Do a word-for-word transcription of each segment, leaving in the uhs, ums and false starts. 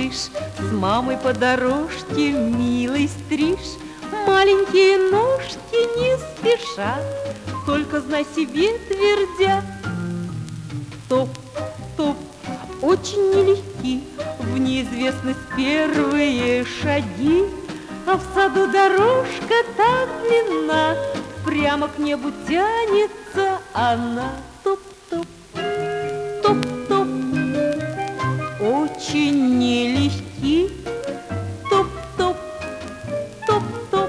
малыш, с мамой по дорожке милый стришь. Маленькие ножки не спешат, только знай себе твердят. Топ, топ, очень нелегки в неизвестность первые шаги, а в саду дорожка так длинна, прямо к небу тянется она. Топ-топ, топ-топ, очень нелегки. Топ-топ, топ-топ,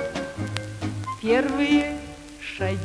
первые шаги.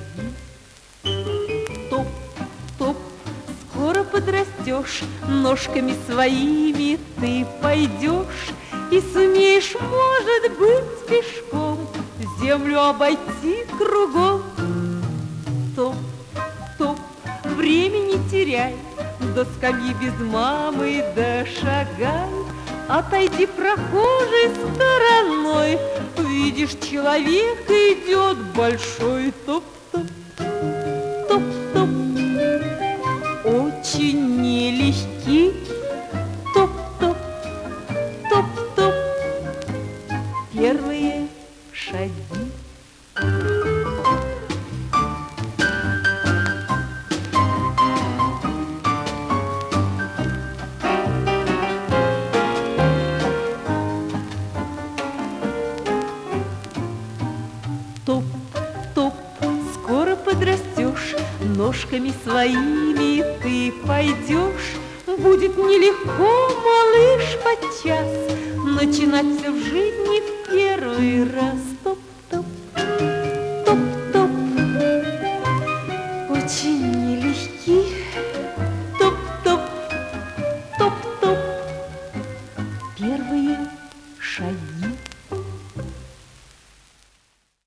Топ-топ, скоро подрастешь, ножками своими ты пойдешь и сумеешь, может быть, пешком землю обойти кругом. Топ, топ, времени теряй, до скамьи без мамы дошагай. Отойди прохожей стороной, видишь, человек идет большой. Топ-топ, топ-топ, очень нелегки. Топ-топ, топ-топ, первые шаги. Топ, топ, скоро подрастешь, ножками своими ты пойдешь. Будет нелегко, малыш, подчас начинать все в жизни в первый раз. Топ, топ, топ, топ, очень